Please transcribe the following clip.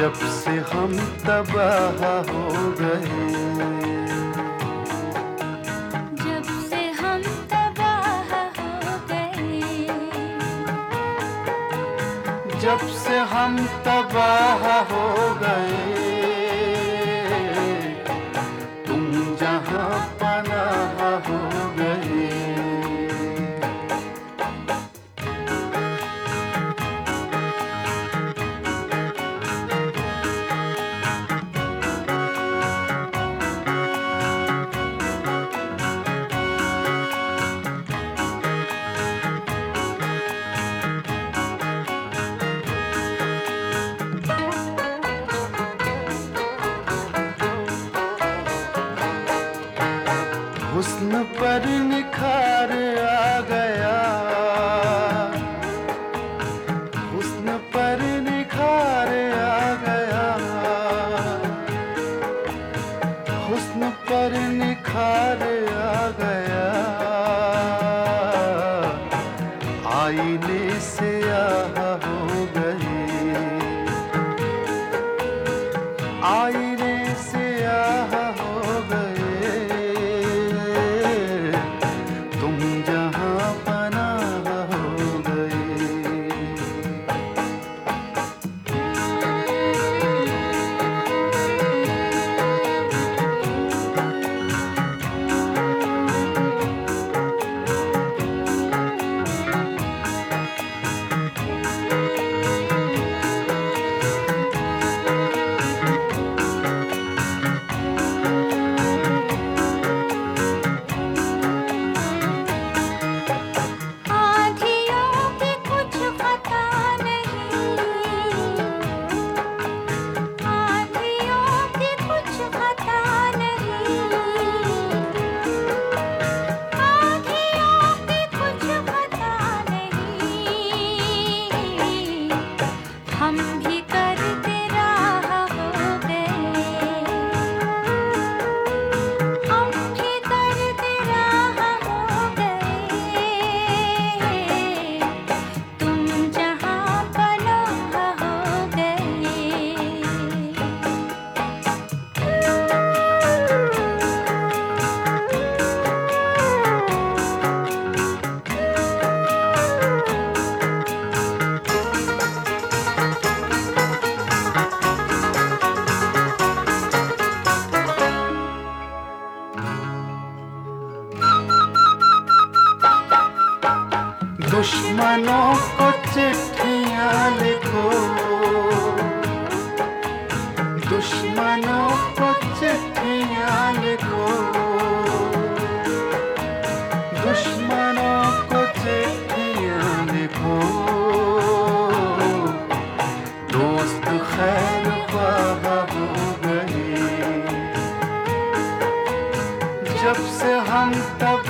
जब से हम तबाह हो गए, जब से हम तबाह हो गए, जब से हम तबाह हो गए, तुम जहां पनाह हो गए। हुस्न पर निखार आ गया, हुस्न पर निखार आ गया, हुस्न पर निखार आ गया, आईने से आह हो गए, आईने से आह हो गए, हम भी करते राह हो गए, हम भी करते राह हो गए, तुम जहां पनाह हो गए। दुश्मनों को चिट्ठियां लिखो, दुश्मनों को चिट्ठियां लिखो, दुश्मनों को चिट्ठियां लिखो, दोस्त खैर ख्वाह हो गए, जब से हम तब